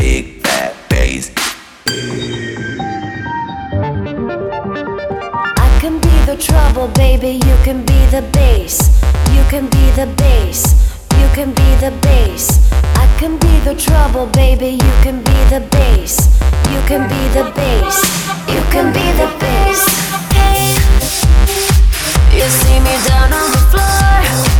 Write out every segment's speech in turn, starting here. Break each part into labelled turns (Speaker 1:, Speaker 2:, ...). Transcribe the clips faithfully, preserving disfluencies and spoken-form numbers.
Speaker 1: big fat bass.
Speaker 2: I can be the trouble, baby, you can be the bass. You can be the bass, you can be the bass. I can be the trouble, baby, you can be the bass. You can be the bass, you can be the bass. Hey, you see me down on the floor,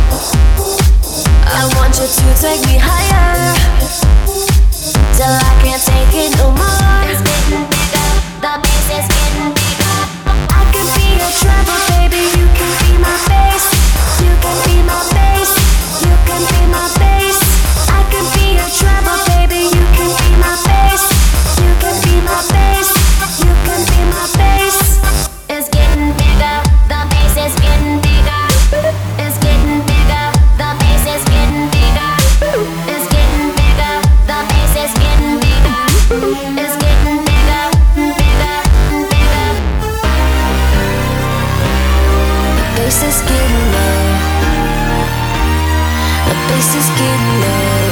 Speaker 2: I want you to take me higher, till I can't take it no more. It's getting bigger, the bass is getting bigger. I can be your trouble, baby, you can be my bass. You can be my bass, you can be my bass. I can be your trouble, baby, you can be my bass. You can be my bass, you can be my bass. It's getting bigger, the bass is getting bigger. It's getting bigger, the bass is getting bigger. It's getting bigger, the bass is getting bigger. It's getting bigger, bigger, bigger. The bass is getting low. The bass is getting low.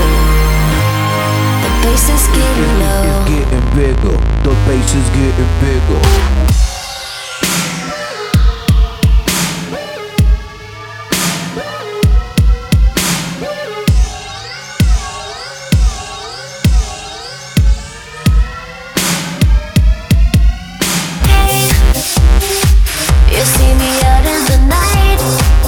Speaker 2: The bass is getting low.
Speaker 3: It's getting bigger. The bass is getting bigger.
Speaker 2: You see me out in the night,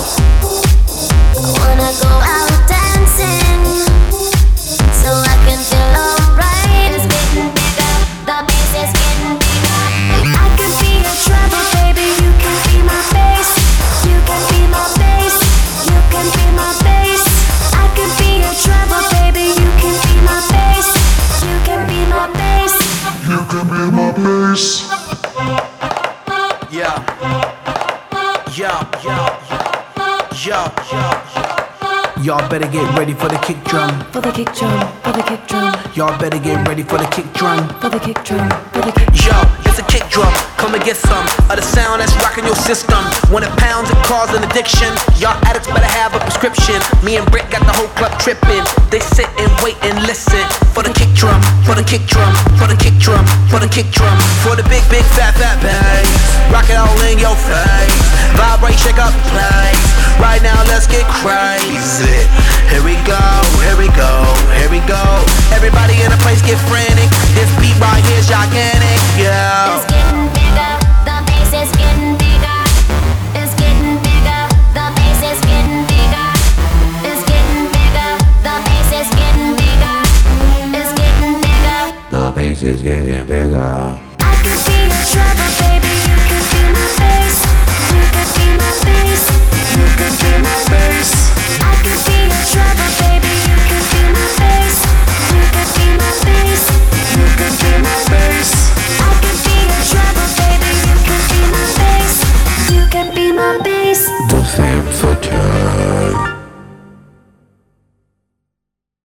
Speaker 2: I wanna go out dancing, so I can feel alright. It's getting bigger, the bass is getting bigger. I can be your trouble, baby, you can be my bass. You can be my bass, you can be my bass. I can be your trouble, baby, you can be my bass. You can be my bass.
Speaker 4: You can be my bass.
Speaker 1: Yeah. Yeah, yeah, yeah, yeah.
Speaker 3: Y'all better get ready for the kick drum.
Speaker 2: For the kick drum, for the kick drum,
Speaker 3: Y'all better get ready for the kick drum.
Speaker 2: for the kick drum, for the kick.
Speaker 1: Yo, it's a kick drum. Come and get some of the sound that's rocking your system. When it pounds, it causes an addiction. Y'all addicts better have a prescription. Me and Britt got the whole club tripping. They sit and wait and listen for the kick drum, for the kick drum, for the kick drum, for the kick drum, for the big, big, fat, fat bass. Rock it all in your face. Vibrate, shake up the place. Right now, let's get crazy. Here we go, here we go, here we go. Everybody in the place get frantic. This beat right here's gigantic, yeah.
Speaker 2: It's getting bigger, the bass is getting bigger. It's getting bigger, the bass is getting bigger. It's getting bigger, the bass is getting bigger. It's getting bigger.
Speaker 3: The bass is getting bigger.
Speaker 2: I can be your trouble, baby, you can be my bass. You can be my bass. You can be my bass.